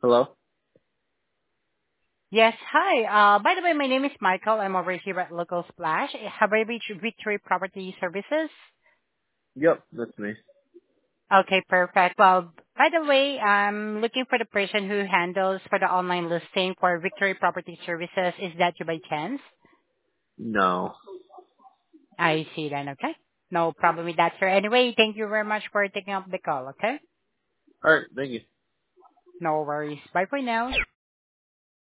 Hello? Yes, hi. By the way, my name is Michael. I'm over here at Local Splash. Have I reached Victory Property Services? Yep, that's me. Okay, perfect. Well, by the way, I'm looking for the person who handles for the online listing for Victory Property Services. Is that you by chance? No. I see then, okay. No problem with that, sir. Anyway, thank you very much for taking up the call, okay? Alright, thank you. No worries. Bye for now.